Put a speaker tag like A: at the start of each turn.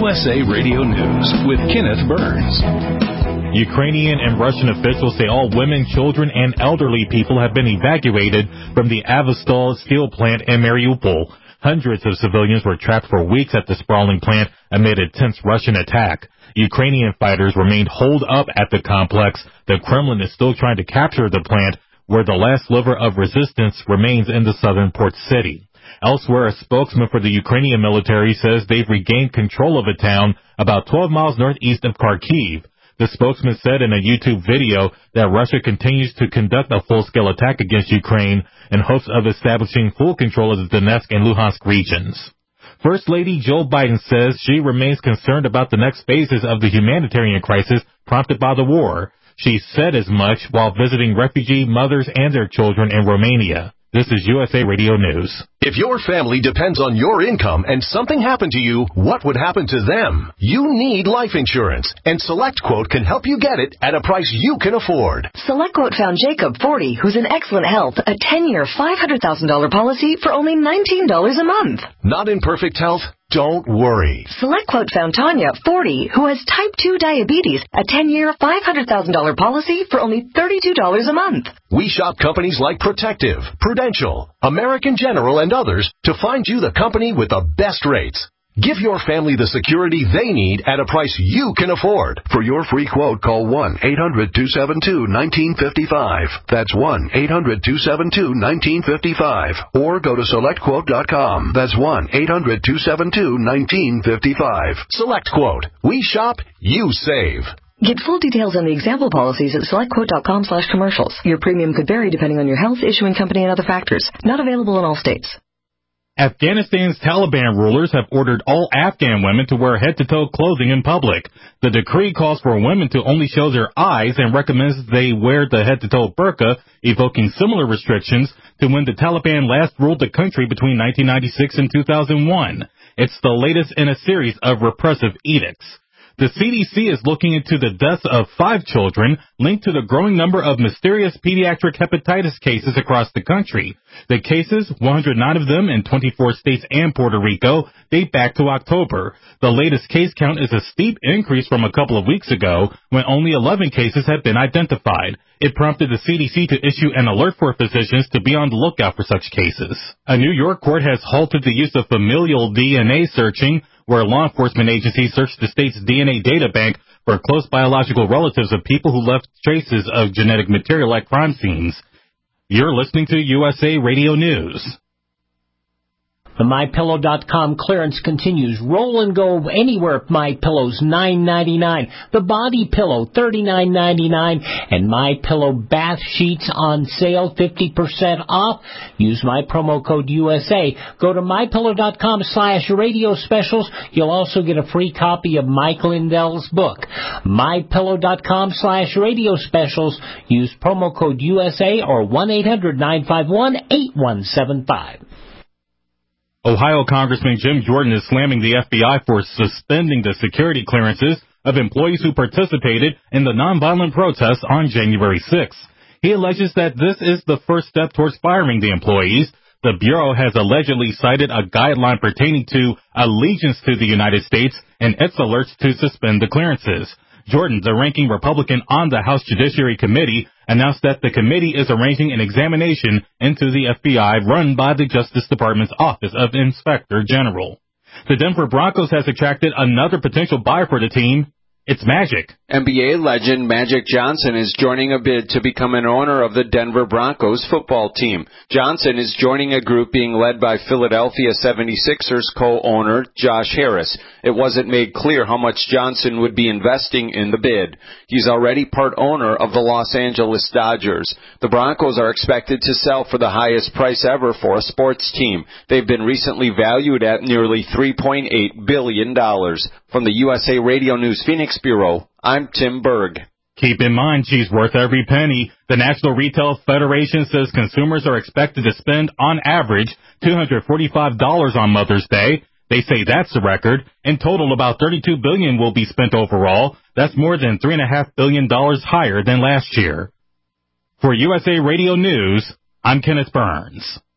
A: USA Radio News with Kenneth Burns.
B: Ukrainian and Russian officials say all women, children, and elderly people have been evacuated from the Azovstal steel plant in Mariupol. Hundreds of civilians were trapped for weeks at the sprawling plant amid a tense Russian attack. Ukrainian fighters remained holed up at the complex. The Kremlin is still trying to capture the plant, where the last sliver of resistance remains in the southern port city. Elsewhere, a spokesman for the Ukrainian military says they've regained control of a town about 12 miles northeast of Kharkiv. The spokesman said in a YouTube video that Russia continues to conduct a full-scale attack against Ukraine in hopes of establishing full control of the Donetsk and Luhansk regions. First Lady Joe Biden says she remains concerned about the next phases of the humanitarian crisis prompted by the war. She said as much while visiting refugee mothers and their children in Romania. This is USA Radio News.
C: If your family depends on your income and something happened to you, what would happen to them? You need life insurance, and SelectQuote can help you get it at a price you can afford.
D: SelectQuote found Jacob, 40, who's in excellent health, a 10-year, $500,000 policy for only $19 a month.
C: Not in perfect health? Don't worry.
D: SelectQuote found Tanya, 40, who has type 2 diabetes, a 10-year, $500,000 policy for only $32 a month.
C: We shop companies like Protective, Prudential, American General, and others to find you the company with the best rates. Give your family the security they need at a price you can afford.
E: For your free quote, call 1-800-272-1955. That's 1-800-272-1955. Or go to SelectQuote.com. That's 1-800-272-1955.
C: SelectQuote. We shop, you save.
D: Get full details on the example policies at SelectQuote.com/commercials. Your premium could vary depending on your health, issuing company, and other factors. Not available in all states.
B: Afghanistan's Taliban rulers have ordered all Afghan women to wear head-to-toe clothing in public. The decree calls for women to only show their eyes and recommends they wear the head-to-toe burqa, evoking similar restrictions to when the Taliban last ruled the country between 1996 and 2001. It's the latest in a series of repressive edicts. The CDC is looking into the deaths of 5 children linked to the growing number of mysterious pediatric hepatitis cases across the country. The cases, 109 of them in 24 states and Puerto Rico, date back to October. The latest case count is a steep increase from a couple of weeks ago when only 11 cases had been identified. It prompted the CDC to issue an alert for physicians to be on the lookout for such cases. A New York court has halted the use of familial DNA searching, where law enforcement agencies searched the state's DNA data bank for close biological relatives of people who left traces of genetic material at crime scenes. You're listening to USA Radio News.
F: The MyPillow.com clearance continues. Roll and go anywhere at MyPillow's $9.99. The Body Pillow $39.99, and MyPillow bath sheets on sale 50% off. Use my promo code USA. Go to MyPillow.com/radio specials. You'll also get a free copy of Mike Lindell's book. MyPillow.com/radio specials. Use promo code USA or 1-800-951-8175.
B: Ohio Congressman Jim Jordan is slamming the FBI for suspending the security clearances of employees who participated in the nonviolent protests on January 6th. He alleges that this is the first step towards firing the employees. The Bureau has allegedly cited a guideline pertaining to allegiance to the United States and its alerts to suspend the clearances. Jordan, the ranking Republican on the House Judiciary Committee, announced that the committee is arranging an examination into the FBI run by the Justice Department's Office of Inspector General. The Denver Broncos has attracted another potential buyer for the team. It's Magic.
G: NBA legend Magic Johnson is joining a bid to become an owner of the Denver Broncos football team. Johnson is joining a group being led by Philadelphia 76ers co-owner Josh Harris. It wasn't made clear how much Johnson would be investing in the bid. He's already part owner of the Los Angeles Dodgers. The Broncos are expected to sell for the highest price ever for a sports team. They've been recently valued at nearly $3.8 billion. From the USA Radio News Phoenix Bureau, I'm Tim Berg.
B: Keep in mind, she's worth every penny. The National Retail Federation says consumers are expected to spend, on average, $245 on Mother's Day. They say that's a record. In total, about $32 billion will be spent overall. That's more than $3.5 billion higher than last year. For USA Radio News, I'm Kenneth Burns.